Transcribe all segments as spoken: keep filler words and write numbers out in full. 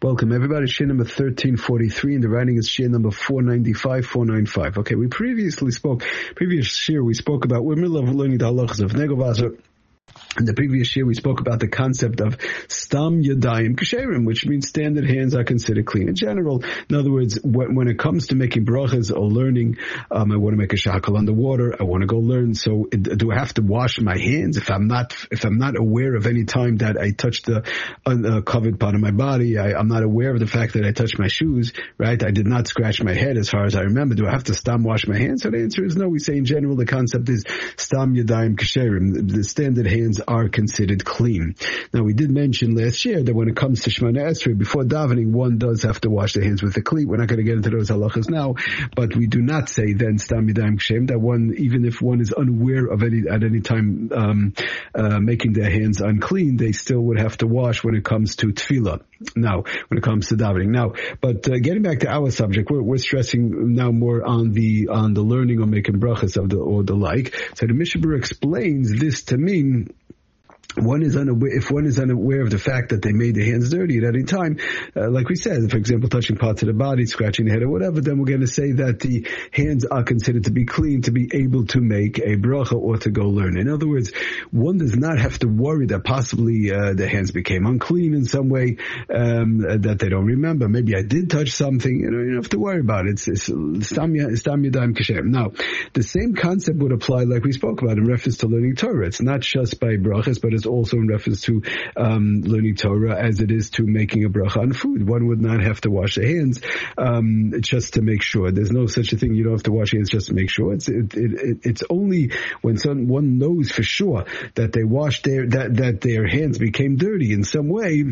Welcome everybody. Shir number thirteen forty-three, and the writing is Shir number four ninety-five, four ninety-five. Okay, we previously spoke, previous Shir we spoke about, we're in the middle of learning the halachas of Negel. In the previous year, we spoke about the concept of stam yadayim kasherim, which means standard hands are considered clean in general. In other words, when, when it comes to making brachas or learning, um, I want to make a shakal underwater. I want to go learn. So, it, do I have to wash my hands if I'm not if I'm not aware of any time that I touched the uh, covered part of my body? I, I'm not aware of the fact that I touched my shoes. Right? I did not scratch my head, as far as I remember. Do I have to stam wash my hands? So the answer is no. We say in general the concept is stam yadayim kasherim. The standard hands are considered clean. Now, we did mention last year that when it comes to Shemona Esrei, before davening, one does have to wash their hands with the cleat. We're not going to get into those halachas now, but we do not say then stam yadayim kashem that one, even if one is unaware of any at any time um, uh, making their hands unclean, they still would have to wash when it comes to tefillah. Now, when it comes to davening. Now, but uh, getting back to our subject, we're, we're stressing now more on the on the learning or making brachas of the or the like. So the Mishnah Berurah explains this to mean one is unaware, if one is unaware of the fact that they made their hands dirty at any time, uh, like we said, for example, touching parts of the body, scratching the head or whatever, then we're going to say that the hands are considered to be clean to be able to make a bracha or to go learn. In other words, one does not have to worry that possibly uh, the hands became unclean in some way, um, that they don't remember. Maybe I did touch something. You know, you don't have to worry about it. It's stam yadayim kashem. Now, the same concept would apply, like we spoke about, in reference to learning Torah. It's not just by brachas, but it's also in reference to um, learning Torah as it is to making a bracha on food. One would not have to wash their hands um, just to make sure. There's no such a thing. You don't have to wash your hands just to make sure. It's it, it, it's only when someone knows for sure that they washed their that that their hands became dirty in some way,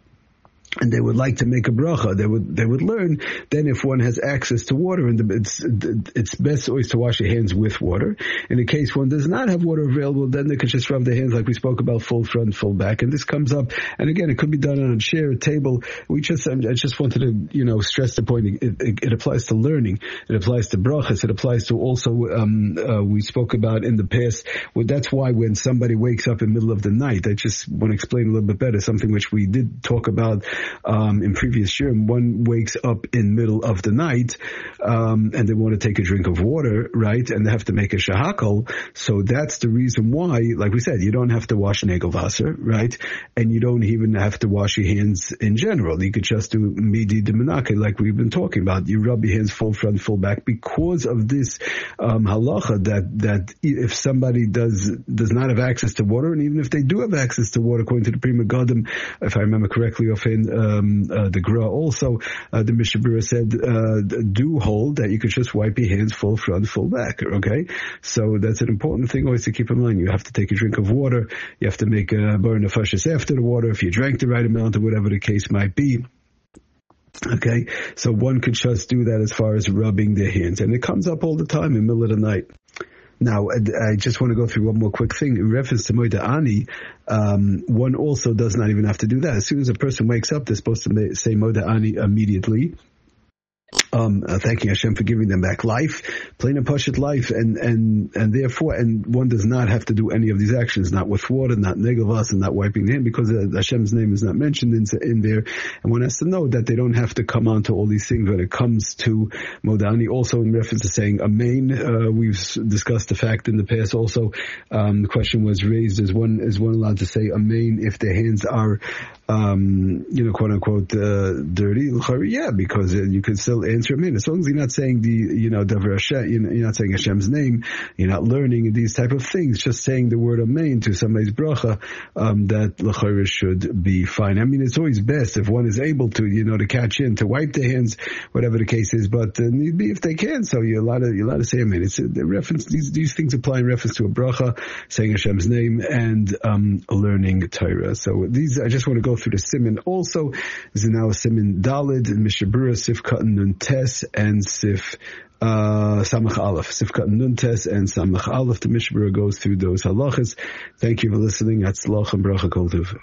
and they would like to make a bracha, they would they would learn. Then, if one has access to water, and it's it's best always to wash your hands with water. In the case one does not have water available, then they could just rub their hands, like we spoke about, full front, full back. And this comes up, and again, it could be done on a chair, a table. We just I just wanted to you know stress the point. It, it, it applies to learning, it applies to brachas, it applies to also um, uh, we spoke about in the past. Well, that's why when somebody wakes up in the middle of the night, I just want to explain a little bit better something which we did talk about Um, in previous year. One wakes up in middle of the night, um, and they want to take a drink of water, right? And they have to make a shahakal. So that's the reason why, like we said, you don't have to wash negelvasser, right? And you don't even have to wash your hands in general. You could just do midi de menake, like we've been talking about. You rub your hands full front, full back, because of this um, halacha that that if somebody does does not have access to water, and even if they do have access to water, according to the Pri Megadim, if I remember correctly, offhand. Um, uh, the Gra also, uh, the Mishnah Berurah said, uh, do hold that you could just wipe your hands full front, full back, okay? So that's an important thing always to keep in mind. You have to take a drink of water, you have to make a bar nefashis after the water, if you drank the right amount or whatever the case might be. Okay, so one could just do that as far as rubbing their hands. And it comes up all the time in the middle of the night. Now, I just want to go through one more quick thing. In reference to Moed Ani, um, one also does not even have to do that. As soon as a person wakes up, they're supposed to say Moed Ani immediately. Um, uh, thanking Hashem for giving them back life, plain and pashut life, and, and, and therefore, and one does not have to do any of these actions, not with water, not negavas, and not wiping the hand, because uh, Hashem's name is not mentioned in, in there, and one has to know that they don't have to come on to all these things when it comes to Modani. Also, in reference to saying Amen, uh, we've discussed the fact in the past also, um, the question was raised, is one, is one allowed to say Amen if their hands are, um, you know, quote unquote, uh, dirty? Yeah, because uh, you can still answer Amen. As long as you're not saying the, you know, Davar Hashem, you're not saying Hashem's name, you're not learning these type of things, just saying the word Amen to somebody's bracha, um, that l'chayr should be fine. I mean, it's always best if one is able to, you know, to catch in, to wipe their hands, whatever the case is, but uh, need be if they can. So you're allowed to, you're allowed to say Amen. It's a, the reference, these, these things apply in reference to a bracha, saying Hashem's name, and, um, learning Torah. So these, I just want to go through the siman also. This is now a siman Dalid, Mishnah Berurah, Sif Katan Nun Tes, and Sif uh, Samach Aleph. Sif Katan Nun Tes and Samach Aleph. The Mishnah Berurah goes through those halachas. Thank you for listening. Atzlach and bracha kol tov.